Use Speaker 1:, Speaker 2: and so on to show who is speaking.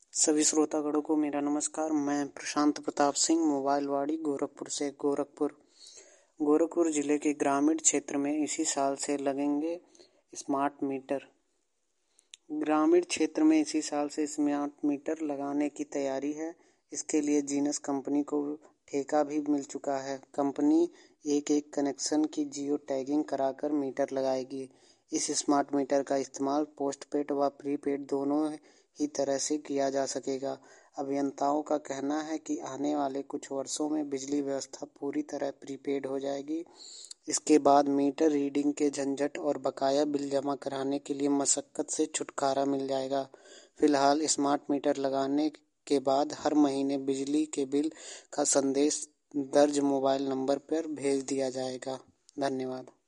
Speaker 1: सभी श्रोतागणों को मेरा नमस्कार। मैं प्रशांत प्रताप सिंह, मोबाइल वाड़ी, गोरखपुर से। गोरखपुर जिले के ग्रामीण क्षेत्र में इसी साल से लगेंगे स्मार्ट मीटर। ग्रामीण क्षेत्र में इसी साल से स्मार्ट मीटर लगाने की तैयारी है। इसके लिए जीनस कंपनी को ठेका भी मिल चुका है। कंपनी एक एक कनेक्शन की जियो टैगिंग कराकर मीटर लगाएगी। इस स्मार्ट मीटर का इस्तेमाल पोस्टपेड व प्रीपेड दोनों ही तरह से किया जा सकेगा। अभियंताओं का कहना है कि आने वाले कुछ वर्षों में बिजली व्यवस्था पूरी तरह प्रीपेड हो जाएगी। इसके बाद मीटर रीडिंग के झंझट और बकाया बिल जमा कराने के लिए मशक्कत से छुटकारा मिल जाएगा। फिलहाल स्मार्ट मीटर लगाने के बाद हर महीने बिजली के बिल का संदेश दर्ज मोबाइल नंबर पर भेज दिया जाएगा। धन्यवाद।